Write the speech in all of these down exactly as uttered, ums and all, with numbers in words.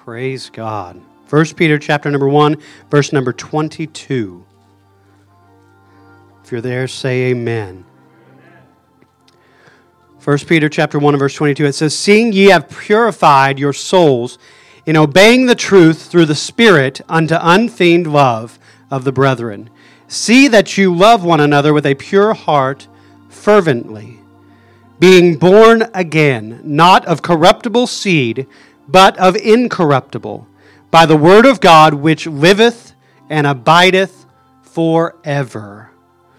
Praise God. First Peter chapter number one, verse number twenty-two. If you're there, say amen. First Peter chapter one and verse twenty-two, it says, "Seeing ye have purified your souls in obeying the truth through the Spirit unto unfeigned love of the brethren. See that you love one another with a pure heart fervently, being born again, not of corruptible seed, but of incorruptible, by the word of God which liveth and abideth forever."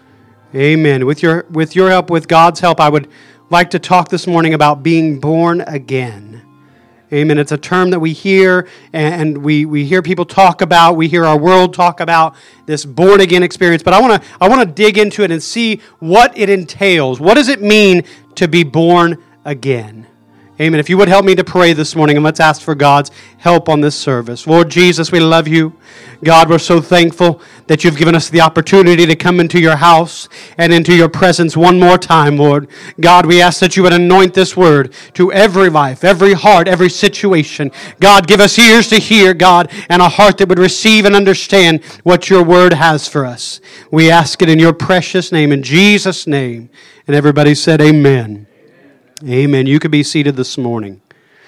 Amen. With your, with your help, with God's help, I would like to talk this morning about being born again. Amen. It's a term that we hear and we, we hear people talk about. We hear our world talk about this born again experience. But I want to I want to dig into it and see what it entails. What does it mean to be born again? Amen. If you would help me to pray this morning, and let's ask for God's help on this service. Lord Jesus, we love you. God, we're so thankful that you've given us the opportunity to come into your house and into your presence one more time, Lord. God, we ask that you would anoint this word to every life, every heart, every situation. God, give us ears to hear, God, and a heart that would receive and understand what your word has for us. We ask it in your precious name, in Jesus' name. And everybody said amen. Amen. You could be seated this morning.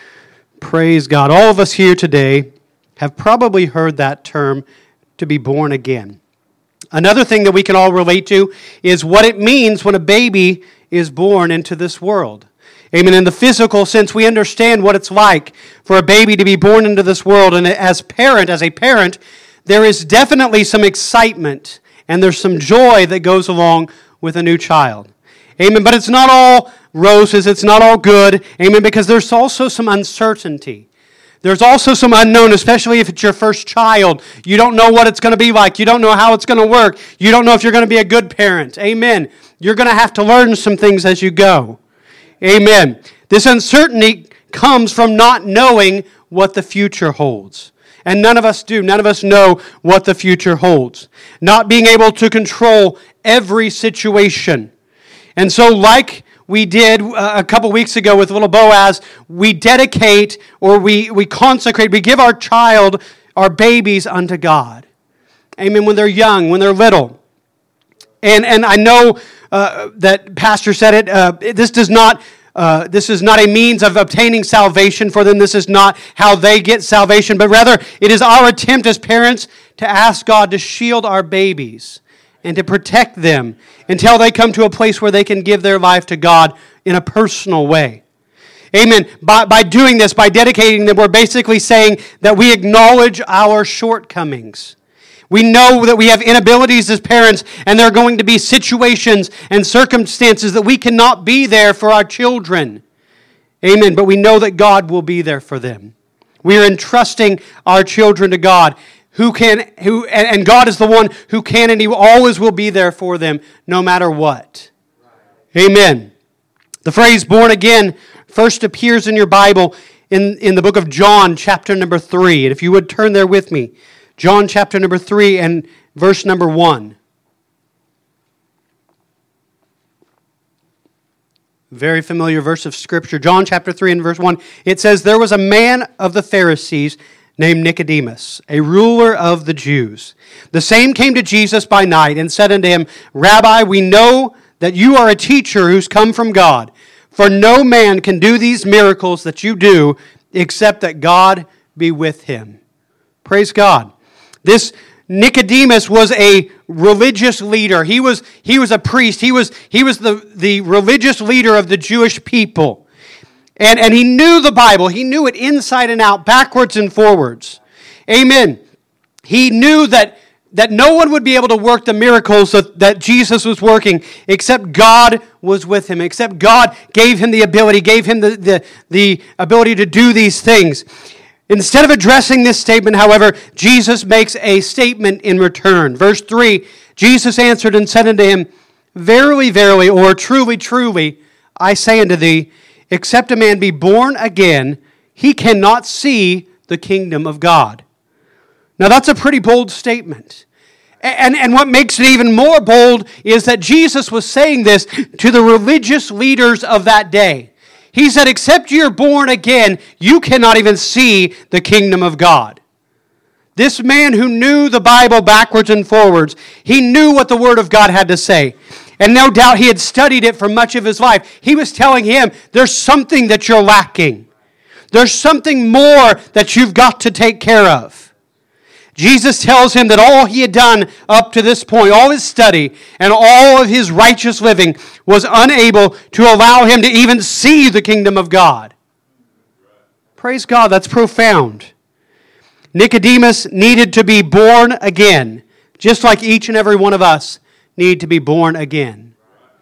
Praise God. All of us here today have probably heard that term, to be born again. Another thing that we can all relate to is what it means when a baby is born into this world. Amen. In the physical sense, we understand what it's like for a baby to be born into this world. And as parent, as a parent, there is definitely some excitement and there's some joy that goes along with a new child. Amen. But it's not all roses. It's not all good. Amen. Because there's also some uncertainty. There's also some unknown, especially if it's your first child. You don't know what it's going to be like. You don't know how it's going to work. You don't know if you're going to be a good parent. Amen. You're going to have to learn some things as you go. Amen. This uncertainty comes from not knowing what the future holds. And none of us do. None of us know what the future holds. Not being able to control every situation. And so like we did a couple weeks ago with little Boaz, we dedicate or we, we consecrate, we give our child, our babies unto God. Amen. When they're young, when they're little. And and I know uh, that Pastor said it, uh, this does not, uh, this is not a means of obtaining salvation for them. This is not how they get salvation, but rather it is our attempt as parents to ask God to shield our babies and to protect them until they come to a place where they can give their life to God in a personal way. Amen. By, by doing this, by dedicating them, we're basically saying that we acknowledge our shortcomings. We know that we have inabilities as parents, and there are going to be situations and circumstances that we cannot be there for our children. Amen. But we know that God will be there for them. We are entrusting our children to God. Who can, who, and God is the one who can and He always will be there for them, no matter what. Amen. The phrase born again first appears in your Bible in, in the book of John, chapter number three. And if you would turn there with me, John chapter number three and verse number one. Very familiar verse of Scripture. John chapter three and verse one. It says, "There was a man of the Pharisees named Nicodemus, a ruler of the Jews. The same came to Jesus by night and said unto him, Rabbi, we know that you are a teacher who's come from God, for no man can do these miracles that you do except that God be with him." Praise God. This Nicodemus was a religious leader. He was, he was a priest. He was, he was the, the religious leader of the Jewish people. And, and he knew the Bible. He knew it inside and out, backwards and forwards. Amen. He knew that, that no one would be able to work the miracles that, that Jesus was working except God was with him, except God gave him the ability, gave him the, the, the ability to do these things. Instead of addressing this statement, however, Jesus makes a statement in return. Verse three, Jesus answered and said unto him, Verily, verily, or truly, truly, I say unto thee, except a man be born again, he cannot see the kingdom of God. Now that's a pretty bold statement. And, and what makes it even more bold is that Jesus was saying this to the religious leaders of that day. He said, except you're born again, you cannot even see the kingdom of God. This man who knew the Bible backwards and forwards, he knew what the Word of God had to say. And no doubt he had studied it for much of his life. He was telling him, there's something that you're lacking. There's something more that you've got to take care of. Jesus tells him that all he had done up to this point, all his study and all of his righteous living was unable to allow him to even see the kingdom of God. Praise God, that's profound. Nicodemus needed to be born again, just like each and every one of us need to be born again.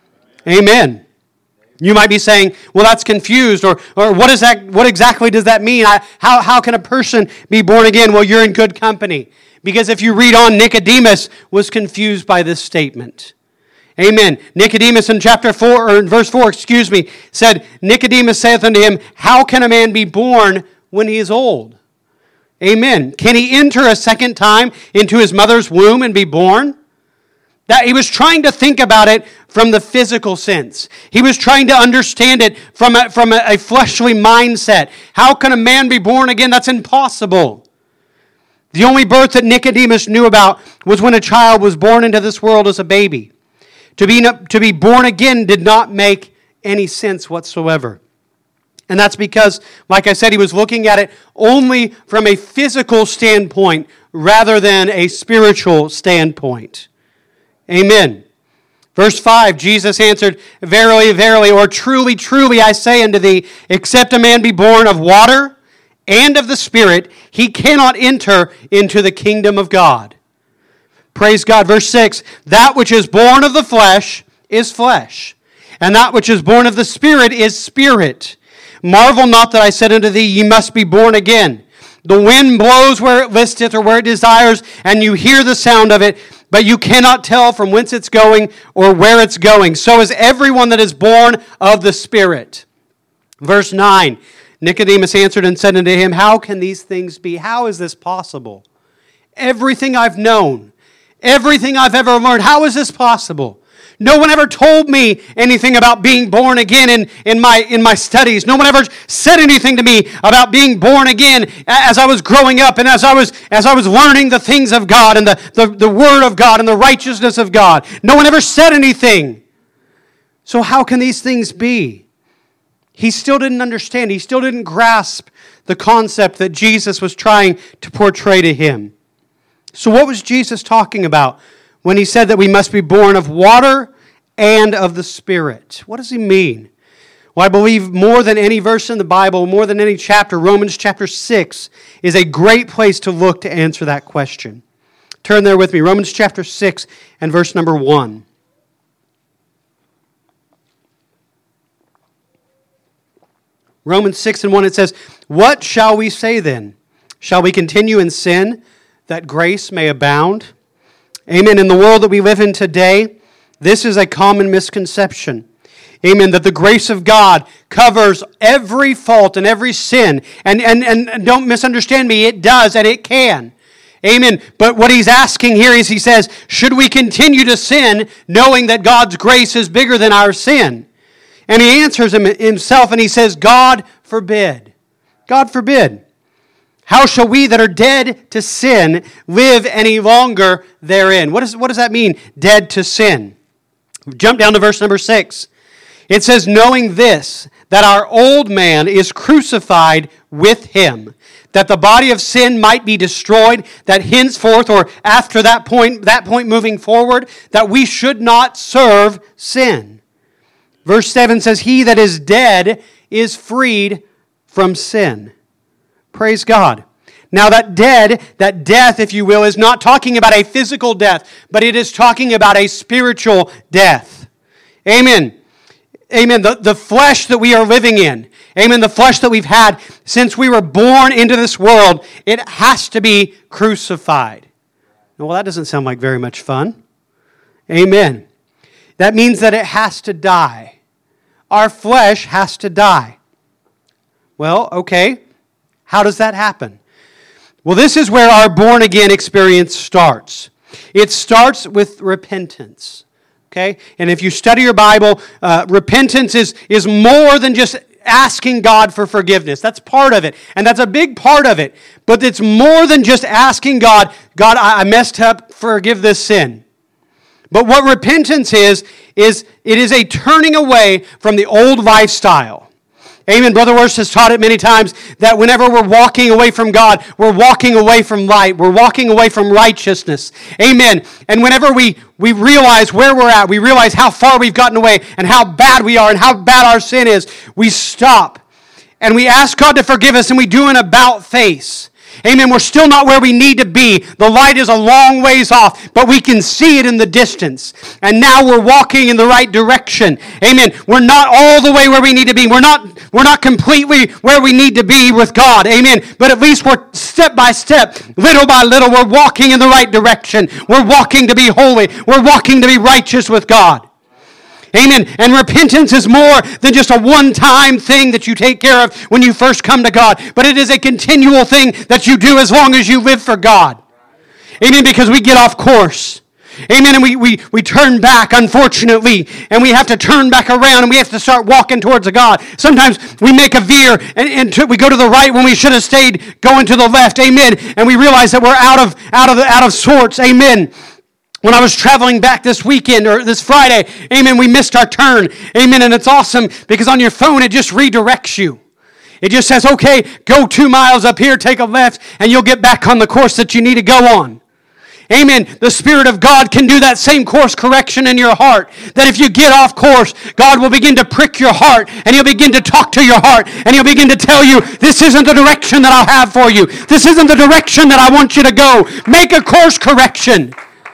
Amen. You might be saying, well, that's confused, or, or what is that? What exactly does that mean? I, how, how can a person be born again? Well, you're in good company. Because if you read on, Nicodemus was confused by this statement. Amen. Nicodemus in chapter four, or in verse four, excuse me, said, Nicodemus saith unto him, how can a man be born when he is old? Amen. Can he enter a second time into his mother's womb and be born? That he was trying to think about it from the physical sense. He was trying to understand it from a, from a, a fleshly mindset. How can a man be born again? That's impossible. The only birth that Nicodemus knew about was when a child was born into this world as a baby. To be, to be born again did not make any sense whatsoever. And that's because, like I said, he was looking at it only from a physical standpoint rather than a spiritual standpoint. Amen. Verse five, Jesus answered, verily, verily, or truly, truly, I say unto thee, except a man be born of water and of the Spirit, he cannot enter into the kingdom of God. Praise God. Verse six, that which is born of the flesh is flesh, and that which is born of the Spirit is spirit. Marvel not that I said unto thee, ye must be born again. The wind blows where it listeth or where it desires, and you hear the sound of it, but you cannot tell from whence it's going or where it's going. So is everyone that is born of the Spirit. Verse nine, Nicodemus answered and said unto him, how can these things be? How is this possible? Everything I've known, everything I've ever learned, how is this possible? No one ever told me anything about being born again in, in, my, in my studies. No one ever said anything to me about being born again as I was growing up and as I was, as I was learning the things of God and the, the, the Word of God and the righteousness of God. No one ever said anything. So how can these things be? He still didn't understand. He still didn't grasp the concept that Jesus was trying to portray to him. So what was Jesus talking about when he said that we must be born of water and of the Spirit? What does he mean? Well, I believe more than any verse in the Bible, more than any chapter, Romans chapter six is a great place to look to answer that question. Turn there with me, Romans chapter six and verse number one. Romans six and one, it says, what shall we say then? Shall we continue in sin that grace may abound? Amen. In the world that we live in today, this is a common misconception. Amen. That the grace of God covers every fault and every sin. And, and, and don't misunderstand me, it does and it can. Amen. But what he's asking here is he says, should we continue to sin knowing that God's grace is bigger than our sin? And he answers him himself and he says, God forbid. God forbid. How shall we that are dead to sin live any longer therein? What, is, what does that mean, dead to sin? Jump down to verse number six. It says, knowing this, that our old man is crucified with him, that the body of sin might be destroyed, that henceforth, or after that point, that point moving forward, that we should not serve sin. Verse seven says, he that is dead is freed from sin. Praise God. Now that dead, that death, if you will, is not talking about a physical death, but it is talking about a spiritual death. Amen. Amen. The, the flesh that we are living in, amen, the flesh that we've had since we were born into this world, it has to be crucified. Well, that doesn't sound like very much fun. Amen. That means that it has to die. Our flesh has to die. Well, okay. How does that happen? Well, this is where our born-again experience starts. It starts with repentance. Okay? And if you study your Bible, uh, repentance is, is more than just asking God for forgiveness. That's part of it. And that's a big part of it. But it's more than just asking God, God, I messed up, forgive this sin. But what repentance is, is it is a turning away from the old lifestyle. Amen. Brother Worst has taught it many times that whenever we're walking away from God, we're walking away from light. We're walking away from righteousness. Amen. And whenever we, we realize where we're at, we realize how far we've gotten away and how bad we are and how bad our sin is, we stop and we ask God to forgive us and we do an about face. Amen. We're still not where we need to be. The light is a long ways off, but we can see it in the distance. And now we're walking in the right direction. Amen. We're not all the way where we need to be. We're not, we're not completely where we need to be with God. Amen. But at least we're step by step, little by little, we're walking in the right direction. We're walking to be holy. We're walking to be righteous with God. Amen. And repentance is more than just a one-time thing that you take care of when you first come to God. But it is a continual thing that you do as long as you live for God. Amen. Because we get off course. Amen. And we, we, we turn back, unfortunately. And we have to turn back around and we have to start walking towards a God. Sometimes we make a veer and, and we go to the right when we should have stayed going to the left. Amen. And we realize that we're out of, out of, out of sorts. Amen. When I was traveling back this weekend or this Friday, amen, we missed our turn. Amen, and it's awesome because on your phone it just redirects you. It just says, okay, go two miles up here, take a left, and you'll get back on the course that you need to go on. Amen. The Spirit of God can do that same course correction in your heart. That if you get off course, God will begin to prick your heart and He'll begin to talk to your heart and He'll begin to tell you, this isn't the direction that I'll have for you. This isn't the direction that I want you to go. Make a course correction.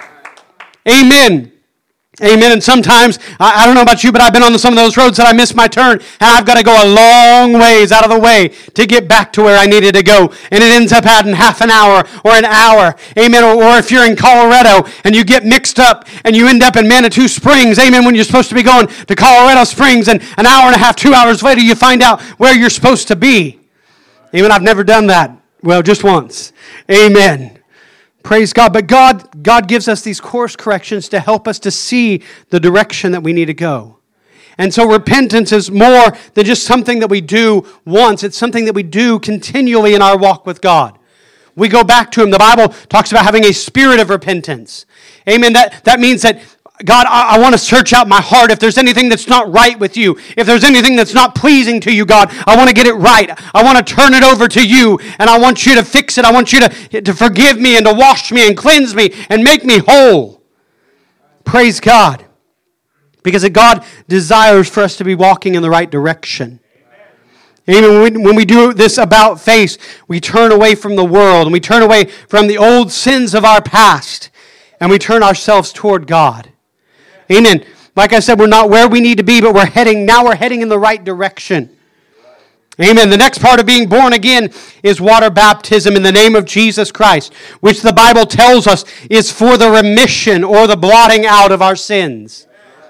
Amen. Amen. And sometimes, I, I don't know about you, but I've been on some of those roads that I missed my turn, and I've got to go a long ways out of the way to get back to where I needed to go. And it ends up adding half an hour or an hour. Amen. Or, or if you're in Colorado and you get mixed up and you end up in Manitou Springs, amen, when you're supposed to be going to Colorado Springs, and an hour and a half, two hours later, you find out where you're supposed to be. Amen. I've never done that. Well, just once. Amen. Praise God. But God, God gives us these course corrections to help us to see the direction that we need to go. And so repentance is more than just something that we do once. It's something that we do continually in our walk with God. We go back to Him. The Bible talks about having a spirit of repentance. Amen. That, that means that God, I, I want to search out my heart. If there's anything that's not right with you, if there's anything that's not pleasing to you, God, I want to get it right. I want to turn it over to you, and I want you to fix it. I want you to, to forgive me and to wash me and cleanse me and make me whole. Praise God. Because God desires for us to be walking in the right direction. Amen. When we, when we do this about face, we turn away from the world, and we turn away from the old sins of our past, and we turn ourselves toward God. Amen. Like I said, we're not where we need to be, but we're heading, now we're heading in the right direction. Amen. The next part of being born again is water baptism in the name of Jesus Christ, which the Bible tells us is for the remission or the blotting out of our sins.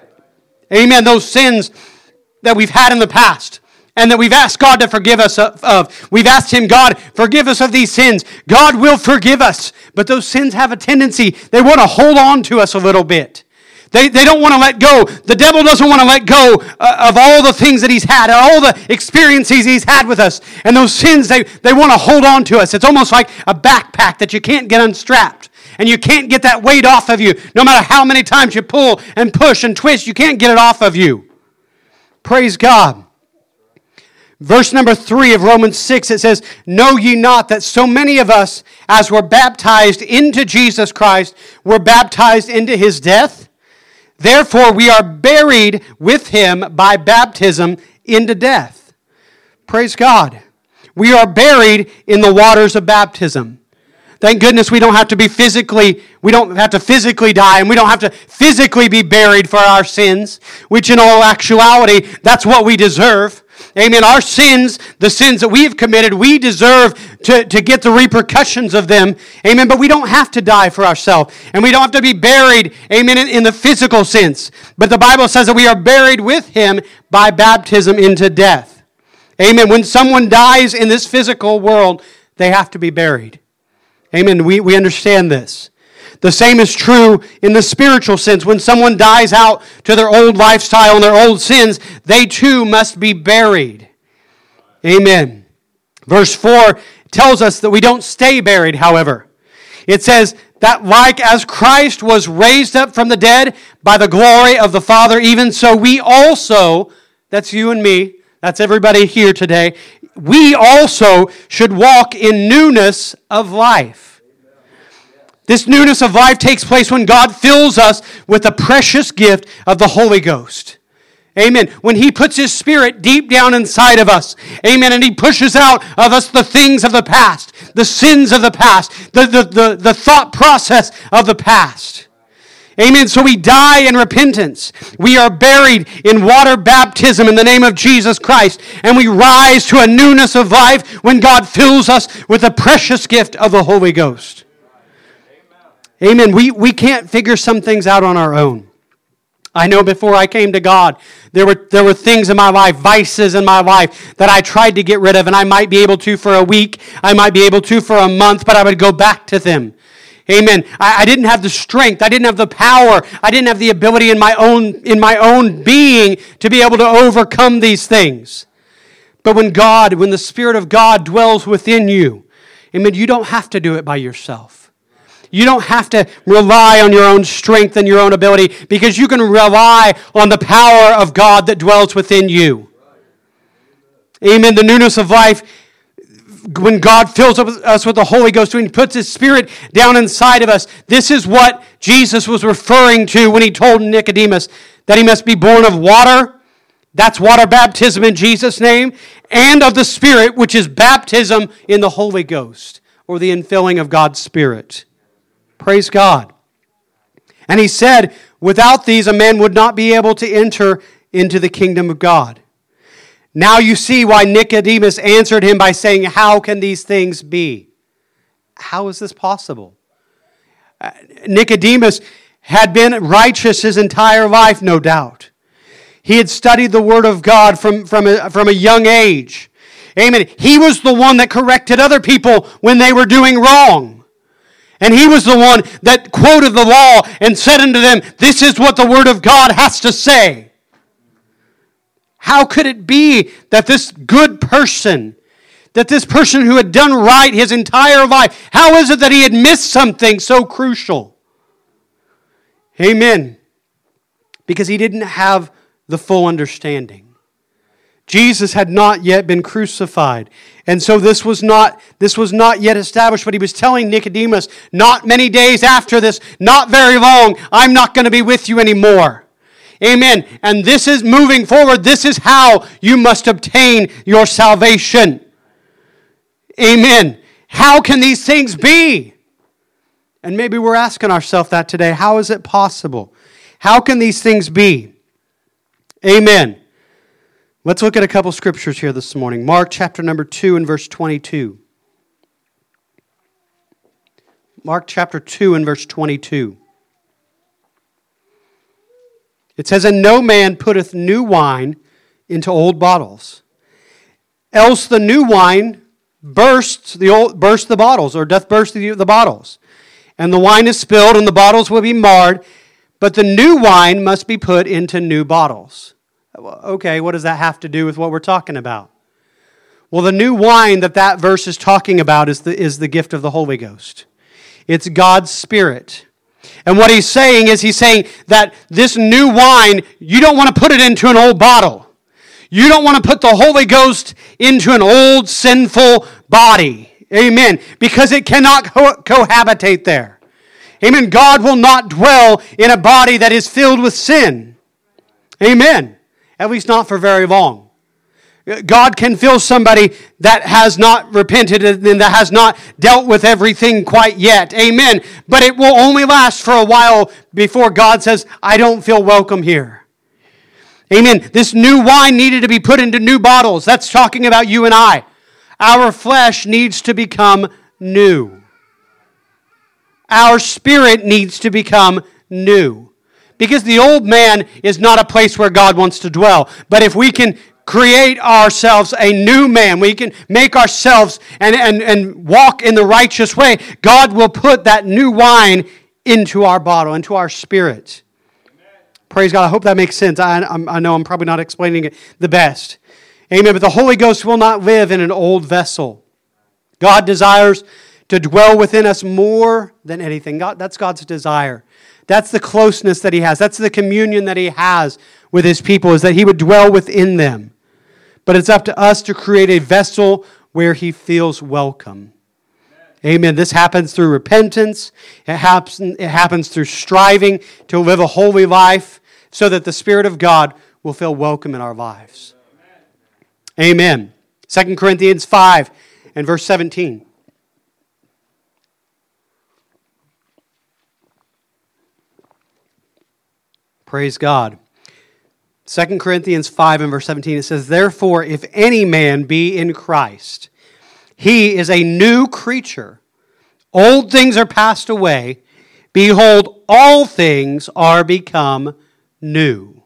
Amen. Those sins that we've had in the past and that we've asked God to forgive us of. We've asked Him, God, forgive us of these sins. God will forgive us. But those sins have a tendency, they want to hold on to us a little bit. They, they don't want to let go. The devil doesn't want to let go uh, of all the things that he's had, all the experiences he's had with us. And those sins, they, they want to hold on to us. It's almost like a backpack that you can't get unstrapped. And you can't get that weight off of you. No matter how many times you pull and push and twist, you can't get it off of you. Praise God. Verse number three of Romans six, it says, know ye not that so many of us, as were baptized into Jesus Christ, were baptized into His death? Therefore, we are buried with Him by baptism into death. Praise God. We are buried in the waters of baptism. Thank goodness we don't have to be physically, we don't have to physically die, and we don't have to physically be buried for our sins, which in all actuality, that's what we deserve. Amen. Our sins, the sins that we've committed, we deserve to, to get the repercussions of them. Amen. But we don't have to die for ourselves. And we don't have to be buried, amen, in, in the physical sense. But the Bible says that we are buried with Him by baptism into death. Amen. When someone dies in this physical world, they have to be buried. Amen. We, we understand this. The same is true in the spiritual sense. When someone dies out to their old lifestyle and their old sins, they too must be buried. Amen. Verse four tells us that we don't stay buried, however. It says that like as Christ was raised up from the dead by the glory of the Father, even so we also, that's you and me, that's everybody here today, we also should walk in newness of life. This newness of life takes place when God fills us with the precious gift of the Holy Ghost. Amen. When He puts His Spirit deep down inside of us. Amen. And He pushes out of us the things of the past, the sins of the past, the, the, the, the thought process of the past. Amen. So we die in repentance. We are buried in water baptism in the name of Jesus Christ. And we rise to a newness of life when God fills us with the precious gift of the Holy Ghost. Amen. We, we can't figure some things out on our own. I know before I came to God, there were there were things in my life, vices in my life, that I tried to get rid of, and I might be able to for a week, I might be able to for a month, but I would go back to them. Amen. I, I didn't have the strength, I didn't have the power, I didn't have the ability in my own in my own being to be able to overcome these things. But when God, when the Spirit of God dwells within you, amen, you don't have to do it by yourself. You don't have to rely on your own strength and your own ability, because you can rely on the power of God that dwells within you. Amen. The newness of life, when God fills us with the Holy Ghost, when He puts His Spirit down inside of us, this is what Jesus was referring to when He told Nicodemus that he must be born of water. That's water baptism in Jesus' name, and of the Spirit, which is baptism in the Holy Ghost, or the infilling of God's Spirit. Praise God. And He said, without these, a man would not be able to enter into the kingdom of God. Now you see why Nicodemus answered him by saying, how can these things be? How is this possible? Uh, Nicodemus had been righteous his entire life, no doubt. He had studied the Word of God from, from, a, from a young age. Amen. He was the one that corrected other people when they were doing wrong. And he was the one that quoted the law and said unto them, this is what the Word of God has to say. How could it be that this good person, that this person who had done right his entire life, how is it that he had missed something so crucial? Amen. Because he didn't have the full understanding. Jesus had not yet been crucified. And so this was not this was not yet established, but He was telling Nicodemus, not many days after this, not very long, I'm not going to be with you anymore. Amen. And this is moving forward. This is how you must obtain your salvation. Amen. How can these things be? And maybe we're asking ourselves that today. How is it possible? How can these things be? Amen. Let's look at a couple scriptures here this morning. Mark chapter number two and verse twenty-two. Mark chapter two and verse twenty-two. It says, and no man putteth new wine into old bottles, else the new wine bursts the old, bursts the bottles, or doth burst the, the bottles. And the wine is spilled, and the bottles will be marred, but the new wine must be put into new bottles. Okay, what does that have to do with what we're talking about? Well, the new wine that that verse is talking about is the, is the gift of the Holy Ghost. It's God's Spirit. And what He's saying is He's saying that this new wine, you don't want to put it into an old bottle. You don't want to put the Holy Ghost into an old sinful body. Amen. Because it cannot co- cohabitate there. Amen. God will not dwell in a body that is filled with sin. Amen. At least not for very long. God can fill somebody that has not repented and that has not dealt with everything quite yet. Amen. But it will only last for a while before God says, I don't feel welcome here. Amen. This new wine needed to be put into new bottles. That's talking about you and I. Our flesh needs to become new. Our spirit needs to become new. Because the old man is not a place where God wants to dwell. But if we can create ourselves a new man, we can make ourselves and, and, and walk in the righteous way, God will put that new wine into our bottle, into our spirit. Amen. Praise God. I hope that makes sense. I, I know I'm probably not explaining it the best. Amen. But the Holy Ghost will not live in an old vessel. God desires to dwell within us more than anything. God, that's God's desire. That's the closeness that He has. That's the communion that He has with His people, is that He would dwell within them. But it's up to us to create a vessel where He feels welcome. Amen. This happens through repentance. It happens, it happens through striving to live a holy life so that the Spirit of God will feel welcome in our lives. Amen. Second Corinthians five and verse seventeen. Praise God. Second Corinthians five and verse seventeen, it says, "Therefore, if any man be in Christ, he is a new creature. Old things are passed away. Behold, all things are become new."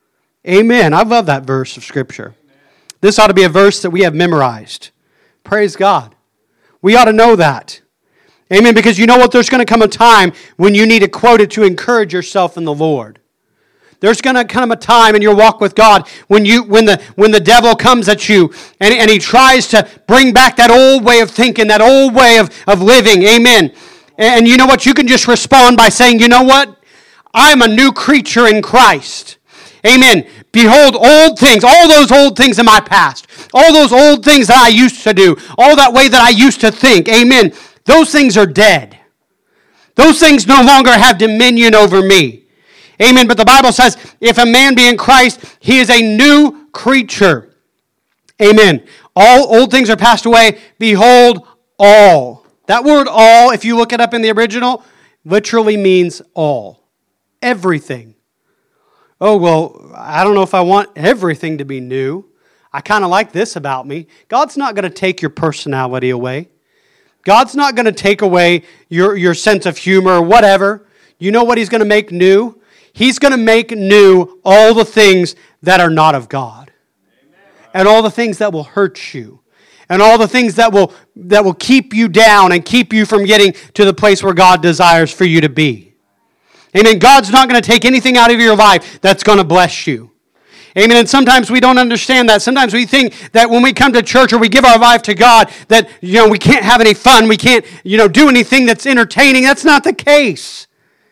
Amen. I love that verse of Scripture. This ought to be a verse that we have memorized. Praise God. We ought to know that. Amen. Because you know what? There's going to come a time when you need to quote it to encourage yourself in the Lord. There's going to come a time in your walk with God when you, when the when the devil comes at you and, and he tries to bring back that old way of thinking, that old way of, of living. Amen. And you know what? You can just respond by saying, you know what? I'm a new creature in Christ. Amen. Behold, old things, all those old things in my past, all those old things that I used to do, all that way that I used to think. Amen. Those things are dead. Those things no longer have dominion over me. Amen. But the Bible says, if a man be in Christ, he is a new creature. Amen. All old things are passed away. Behold, all. That word all, if you look it up in the original, literally means all. Everything. Oh, well, I don't know if I want everything to be new. I kind of like this about me. God's not going to take your personality away. God's not going to take away your, your sense of humor or whatever. You know what He's going to make new? He's going to make new all the things that are not of God. Amen. And all the things that will hurt you. And all the things that will, that will keep you down and keep you from getting to the place where God desires for you to be. Amen. God's not going to take anything out of your life that's going to bless you. Amen. And sometimes we don't understand that. Sometimes we think that when we come to church or we give our life to God, that, you know, we can't have any fun. We can't, you know, do anything that's entertaining. That's not the case.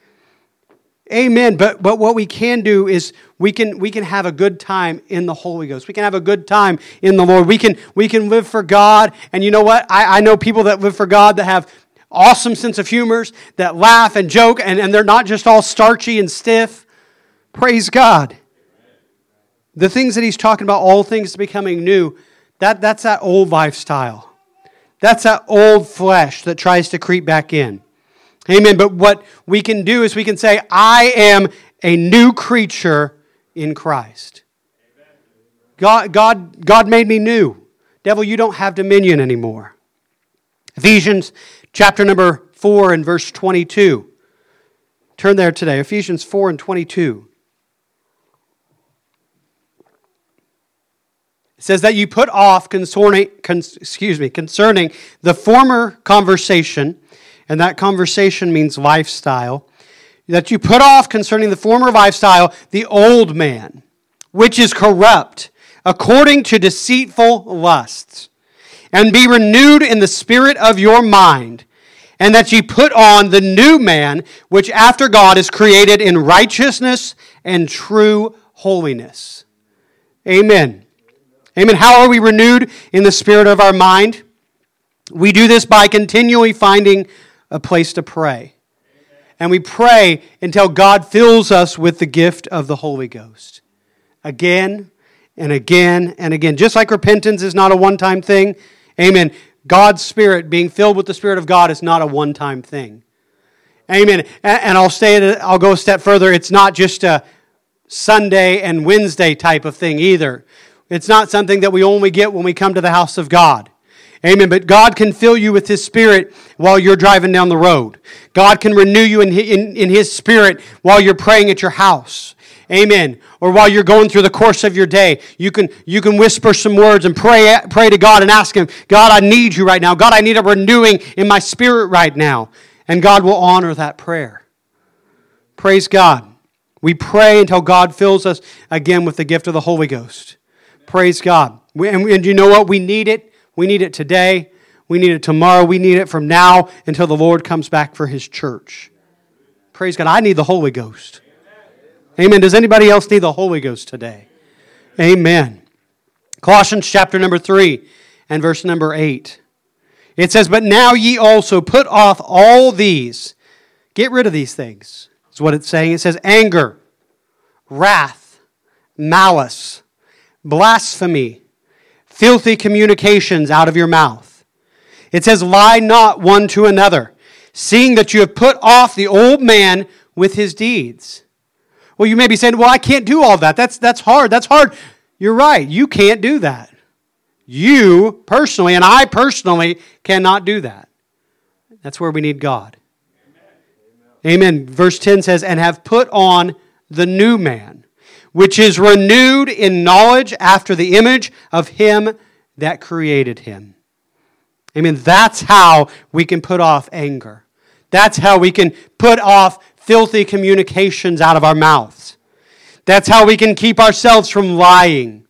Amen. But but what we can do is we can we can have a good time in the Holy Ghost. We can have a good time in the Lord. We can we can live for God. And you know what? I, I know people that live for God that have awesome sense of humors, that laugh and joke, and, and they're not just all starchy and stiff. Praise God. The things that he's talking about, all things becoming new, that, that's that old lifestyle. That's that old flesh that tries to creep back in. Amen. But what we can do is we can say, I am a new creature in Christ. God, God, God made me new. Devil, you don't have dominion anymore. Ephesians chapter number four and verse twenty-two. Turn there today. Ephesians four and twenty-two. It says that you put off concerning, cons, excuse me, concerning the former conversation, and that conversation means lifestyle, that you put off concerning the former lifestyle the old man, which is corrupt, according to deceitful lusts, and be renewed in the spirit of your mind, and that ye put on the new man, which after God is created in righteousness and true holiness. Amen. Amen. How are we renewed in the spirit of our mind? We do this by continually finding a place to pray. And we pray until God fills us with the gift of the Holy Ghost. Again and again and again. Just like repentance is not a one-time thing, amen, God's Spirit, being filled with the Spirit of God, is not a one-time thing. Amen. And I'll say it, I'll go a step further. It's not just a Sunday and Wednesday type of thing either. It's not something that we only get when we come to the house of God. Amen. But God can fill you with His Spirit while you're driving down the road. God can renew you in, in, in His Spirit while you're praying at your house. Amen. Or while you're going through the course of your day, you can you can whisper some words and pray pray to God and ask Him, God, I need you right now. God, I need a renewing in my spirit right now. And God will honor that prayer. Praise God. We pray until God fills us again with the gift of the Holy Ghost. Praise God. We, and, and you know what? We need it. We need it today. We need it tomorrow. We need it from now until the Lord comes back for His church. Praise God. I need the Holy Ghost. Amen. Does anybody else need the Holy Ghost today? Amen. Colossians chapter number three and verse number eight. It says, "But now ye also put off all these." Get rid of these things. That's what it's saying. It says anger, wrath, malice, blasphemy, filthy communications out of your mouth. It says, "Lie not one to another, seeing that you have put off the old man with his deeds." Well, you may be saying, well, I can't do all that. That's, that's hard. That's hard. You're right. You can't do that. You personally, and I personally, cannot do that. That's where we need God. Amen. Amen. Verse ten says, "And have put on the new man, which is renewed in knowledge after the image of Him that created him." Amen. That's how we can put off anger. That's how we can put off filthy communications out of our mouths. That's how we can keep ourselves from lying.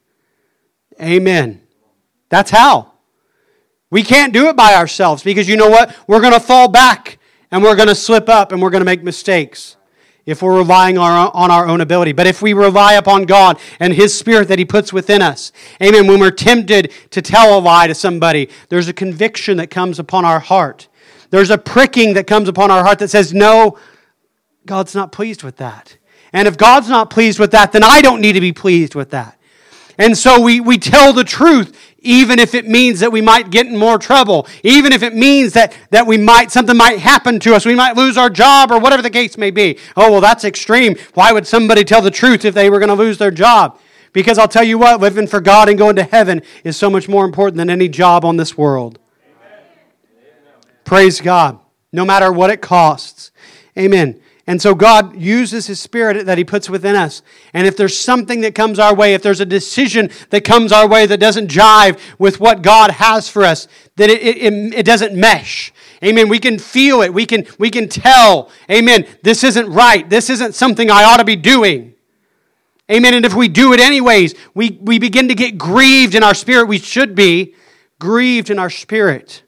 Amen. That's how. We can't do it by ourselves because you know what? We're going to fall back and we're going to slip up and we're going to make mistakes if we're relying on our own ability. But if we rely upon God and His Spirit that He puts within us, amen, when we're tempted to tell a lie to somebody, there's a conviction that comes upon our heart. There's a pricking that comes upon our heart that says, no, God's not pleased with that. And if God's not pleased with that, then I don't need to be pleased with that. And so we, we tell the truth, even if it means that we might get in more trouble, even if it means that, that we might something might happen to us, we might lose our job or whatever the case may be. Oh, well, that's extreme. Why would somebody tell the truth if they were going to lose their job? Because I'll tell you what, living for God and going to heaven is so much more important than any job on this world. Amen. Praise God. No matter what it costs. Amen. And so God uses His Spirit that He puts within us. And if there's something that comes our way, if there's a decision that comes our way that doesn't jive with what God has for us, that it, it, it doesn't mesh. Amen. We can feel it. We can, we can tell. Amen. This isn't right. This isn't something I ought to be doing. Amen. And if we do it anyways, we, we begin to get grieved in our spirit. We should be grieved in our spirit.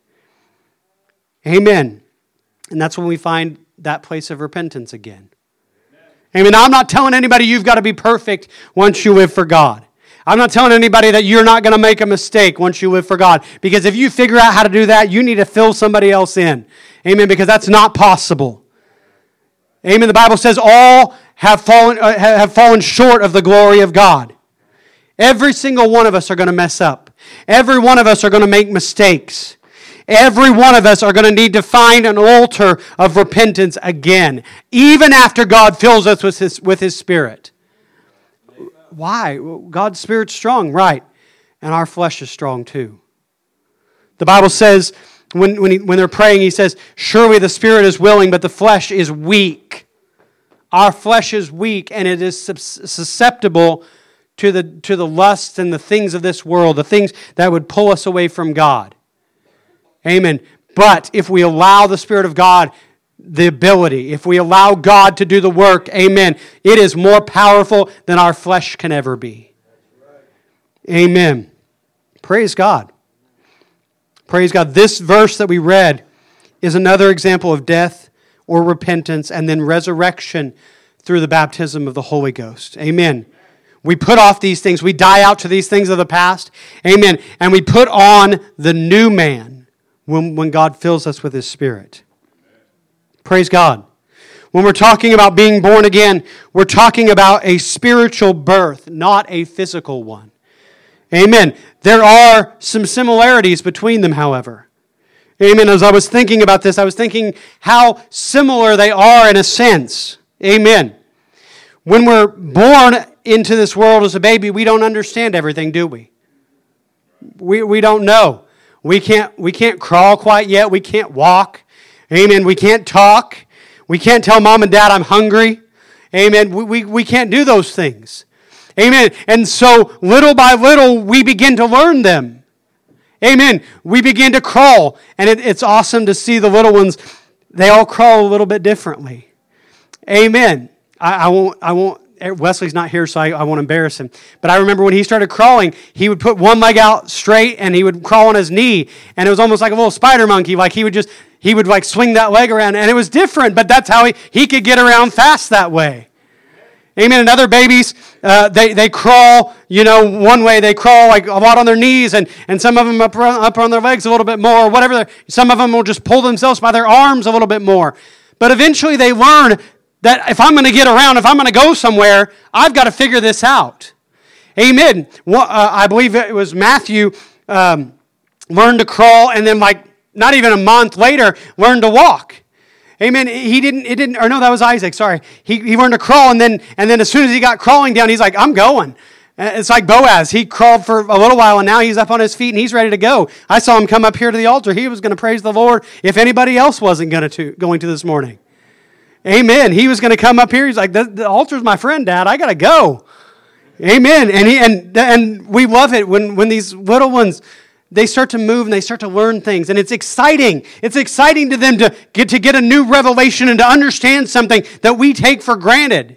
Amen. And that's when we find that place of repentance again. Amen. Now, I'm not telling anybody you've got to be perfect once you live for God. I'm not telling anybody that you're not going to make a mistake once you live for God. Because if you figure out how to do that, you need to fill somebody else in. Amen. Because that's not possible. Amen. The Bible says all have fallen uh, have fallen short of the glory of God. Every single one of us are going to mess up. Every one of us are going to make mistakes. Every one of us are going to need to find an altar of repentance again, even after God fills us with His, with His Spirit. Why? God's Spirit's strong, right? And our flesh is strong too. The Bible says, when, when, he, when they're praying, He says, surely the Spirit is willing, but the flesh is weak. Our flesh is weak, and it is susceptible to the, to the lusts and the things of this world, the things that would pull us away from God. Amen. But if we allow the Spirit of God the ability, if we allow God to do the work, amen, it is more powerful than our flesh can ever be. Amen. Praise God. Praise God. This verse that we read is another example of death or repentance and then resurrection through the baptism of the Holy Ghost. Amen. We put off these things. We die out to these things of the past. Amen. And we put on the new man. When, when God fills us with His Spirit. Praise God. When we're talking about being born again, we're talking about a spiritual birth, not a physical one. Amen. There are some similarities between them, however. Amen. As I was thinking about this, I was thinking how similar they are in a sense. Amen. When we're born into this world as a baby, we don't understand everything, do we? We, we don't know. We can't, we can't crawl quite yet. We can't walk. Amen. We can't talk. We can't tell mom and dad I'm hungry. Amen. We, we, we can't do those things. Amen. And so little by little, we begin to learn them. Amen. We begin to crawl. And it, it's awesome to see the little ones. They all crawl a little bit differently. Amen. I, I won't, I won't Wesley's not here, so I, I won't embarrass him. But I remember when he started crawling, he would put one leg out straight and he would crawl on his knee. And it was almost like a little spider monkey. Like he would just, he would like swing that leg around. And it was different, but that's how he, he could get around fast that way. Amen. And other babies, uh, they, they crawl, you know, one way. They crawl like a lot on their knees, and, and some of them up, up on their legs a little bit more, or whatever. Some of them will just pull themselves by their arms a little bit more. But eventually they learn that if I'm going to get around, if I'm going to go somewhere, I've got to figure this out. Amen. Well, uh, I believe it was Matthew um, learned to crawl, and then like not even a month later, learned to walk. Amen. He didn't, it didn't, or no, that was Isaac, sorry. He, he learned to crawl, and then, and then as soon as he got crawling down, he's like, I'm going. It's like Boaz. He crawled for a little while, and now he's up on his feet, and he's ready to go. I saw him come up here to the altar. He was going to praise the Lord if anybody else wasn't going to, going to this morning. Amen. He was going to come up here. He's like, the, the altar's my friend, Dad. I got to go. Amen. And he, and, and we love it when, when these little ones, they start to move and they start to learn things, and it's exciting. It's exciting to them to get to get a new revelation and to understand something that we take for granted.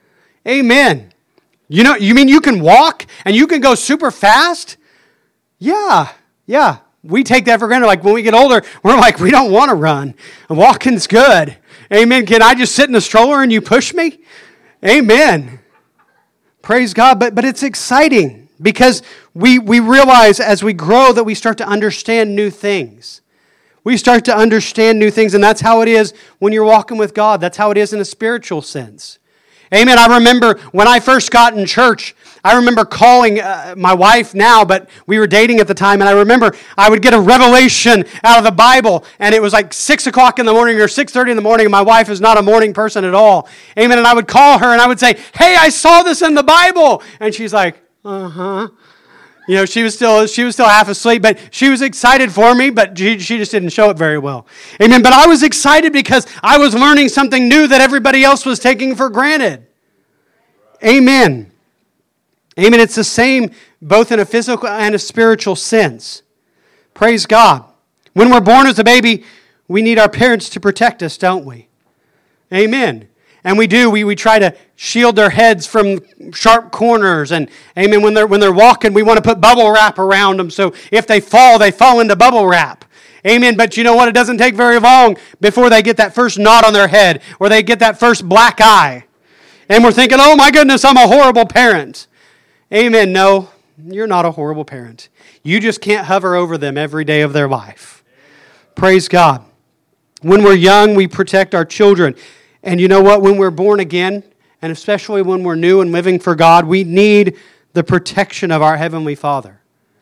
Amen. You know, you mean you can walk and you can go super fast? Yeah, yeah. We take that for granted. Like when we get older, we're like, we don't want to run. Walking's good. Amen. Can I just sit in a stroller and you push me? Amen. Praise God. But but it's exciting. Because we, we realize as we grow that we start to understand new things. We start to understand new things, and that's how it is when you're walking with God. That's how it is in a spiritual sense. Amen. I remember when I first got in church, I remember calling uh, my wife now, but we were dating at the time, and I remember I would get a revelation out of the Bible, and it was like six o'clock in the morning or six thirty in the morning, and my wife is not a morning person at all. Amen. And I would call her, and I would say, hey, I saw this in the Bible. And she's like, uh-huh. You know, she was still she was still half asleep, but she was excited for me, but she, she just didn't show it very well. Amen. But I was excited because I was learning something new that everybody else was taking for granted. Amen. Amen. It's the same both in a physical and a spiritual sense. Praise God. When we're born as a baby, we need our parents to protect us, don't we? Amen. And we do. We, we try to shield their heads from sharp corners. And amen, when they're when they're walking, we want to put bubble wrap around them. So if they fall, they fall into bubble wrap. Amen. But you know what? It doesn't take very long before they get that first knot on their head or they get that first black eye. And we're thinking, oh my goodness, I'm a horrible parent. Amen. No, you're not a horrible parent. You just can't hover over them every day of their life. Praise God. When we're young, we protect our children. And you know what? When we're born again, and especially when we're new and living for God, we need the protection of our Heavenly Father.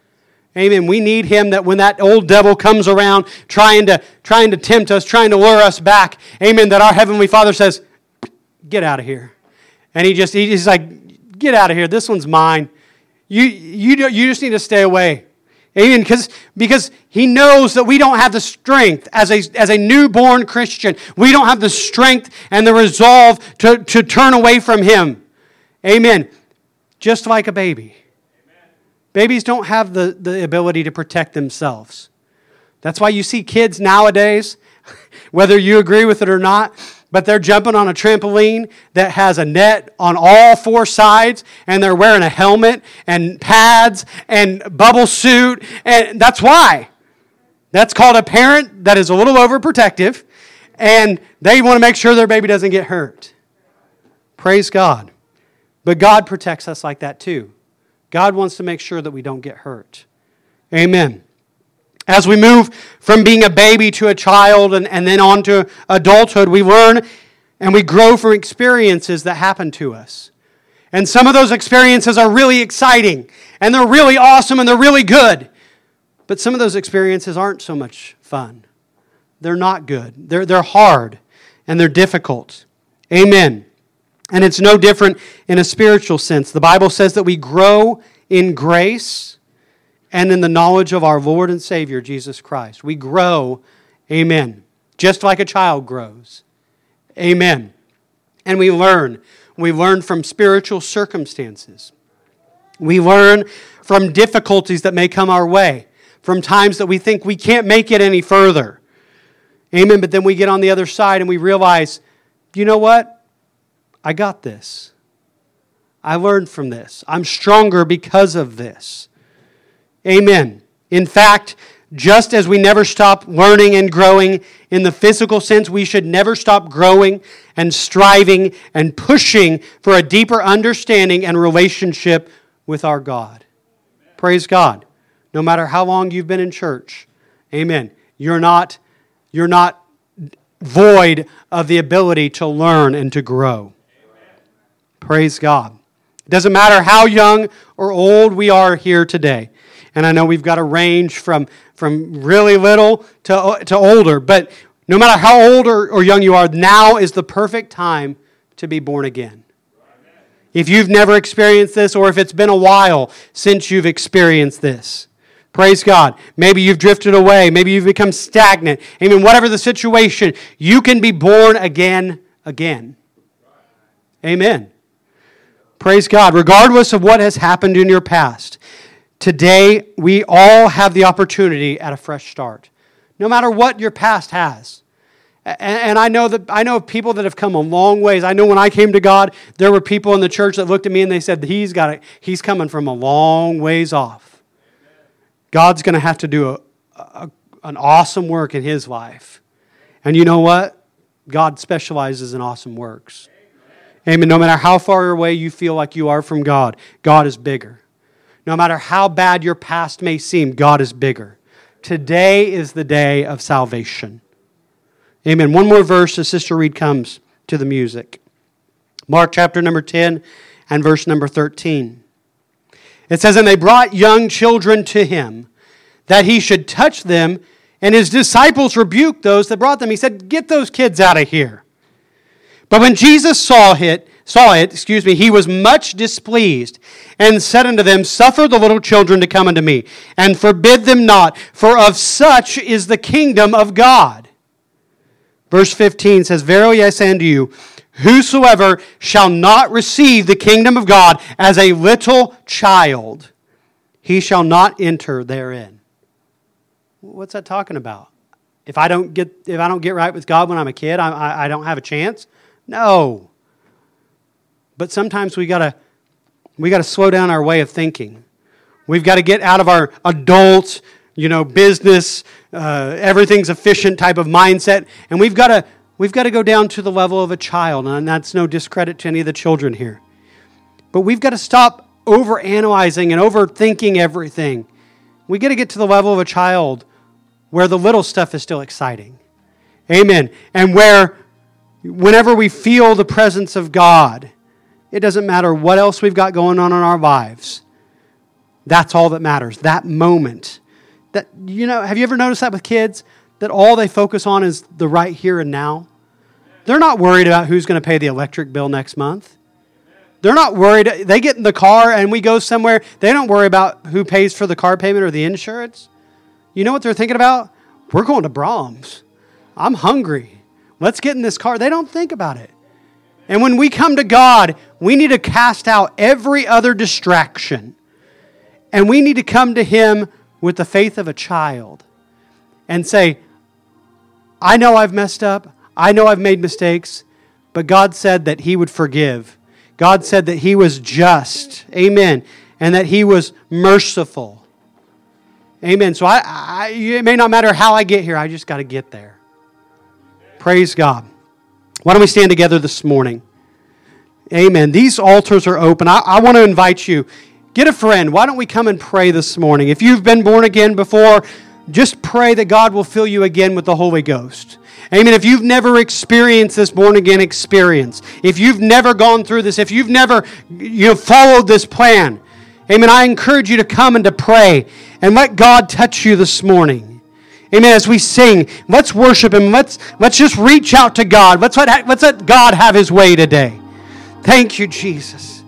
Amen. We need Him that when that old devil comes around trying to, trying to tempt us, trying to lure us back, amen, that our Heavenly Father says, get out of here. And He just, He's like, get out of here. This one's mine. You, you, you just need to stay away. Amen. Because, because He knows that we don't have the strength as a, as a newborn Christian. We don't have the strength and the resolve to, to turn away from Him. Amen. Just like a baby. Amen. Babies don't have the, the ability to protect themselves. That's why you see kids nowadays, whether you agree with it or not, but they're jumping on a trampoline that has a net on all four sides, and they're wearing a helmet and pads and bubble suit, and that's why. That's called a parent that is a little overprotective, and they want to make sure their baby doesn't get hurt. Praise God. But God protects us like that too. God wants to make sure that we don't get hurt. Amen. As we move from being a baby to a child and, and then on to adulthood, we learn and we grow from experiences that happen to us. And some of those experiences are really exciting, and they're really awesome, and they're really good. But some of those experiences aren't so much fun. They're not good. They're, they're hard, and they're difficult. Amen. And it's no different in a spiritual sense. The Bible says that we grow in grace and in the knowledge of our Lord and Savior, Jesus Christ. We grow, amen, just like a child grows. Amen. And we learn. We learn from spiritual circumstances. We learn from difficulties that may come our way, from times that we think we can't make it any further. Amen. But then we get on the other side and we realize, you know what? I got this. I learned from this. I'm stronger because of this. Amen. In fact, just as we never stop learning and growing in the physical sense, we should never stop growing and striving and pushing for a deeper understanding and relationship with our God. Praise God. No matter how long you've been in church, amen, you're not, you're not void of the ability to learn and to grow. Praise God. It doesn't matter how young or old we are here today. And I know we've got a range from, from really little to, to older. But no matter how old or, or young you are, now is the perfect time to be born again. If you've never experienced this, or if it's been a while since you've experienced this, praise God. Maybe you've drifted away. Maybe you've become stagnant. Amen. Whatever the situation, you can be born again, again. Amen. Praise God. Regardless of what has happened in your past, today we all have the opportunity at a fresh start. No matter what your past has. And I know that I know of people that have come a long ways. I know when I came to God, there were people in the church that looked at me and they said, he's got it. He's coming from a long ways off. God's going to have to do a, a, an awesome work in his life. And you know what? God specializes in awesome works. Amen. No matter how far away you feel like you are from God, God is bigger. No matter how bad your past may seem, God is bigger. Today is the day of salvation. Amen. One more verse as Sister Reed comes to the music. Mark chapter number ten and verse number thirteen. It says, and they brought young children to him, that he should touch them, and his disciples rebuked those that brought them. He said, get those kids out of here. But when Jesus saw it, saw it, excuse me, he was much displeased, and said unto them, suffer the little children to come unto me, and forbid them not, for of such is the kingdom of God. Verse fifteen says, verily I say unto you, whosoever shall not receive the kingdom of God as a little child, he shall not enter therein. What's that talking about? If I don't get if I don't get right with God when I'm a kid, I, I, I don't have a chance? No. But sometimes we gotta we gotta slow down our way of thinking. We've got to get out of our adult, you know, business, uh, everything's efficient type of mindset, and we've got to we've got to go down to the level of a child, and that's no discredit to any of the children here. But we've got to stop overanalyzing and overthinking everything. We got to get to the level of a child where the little stuff is still exciting. Amen. And where whenever we feel the presence of God, it doesn't matter what else we've got going on in our lives. That's all that matters. That moment. That, you know, have you ever noticed that with kids? That all they focus on is the right here and now? They're not worried about who's going to pay the electric bill next month. They're not worried. They get in the car and we go somewhere. They don't worry about who pays for the car payment or the insurance. You know what they're thinking about? We're going to Brahms. I'm hungry. Let's get in this car. They don't think about it. And when we come to God, we need to cast out every other distraction. And we need to come to Him with the faith of a child and say, I know I've messed up. I know I've made mistakes. But God said that He would forgive. God said that He was just. Amen. And that He was merciful. Amen. So I, I, it may not matter how I get here. I just got to get there. Praise God. Why don't we stand together this morning? Amen. These altars are open. I, I want to invite you. Get a friend. Why don't we come and pray this morning? If you've been born again before, just pray that God will fill you again with the Holy Ghost. Amen. If you've never experienced this born again experience, if you've never gone through this, if you've never you know, followed this plan, amen, I encourage you to come and to pray and let God touch you this morning. Amen. As we sing, let's worship Him. Let's, let's just reach out to God. Let's let, let's let God have His way today. Thank you, Jesus.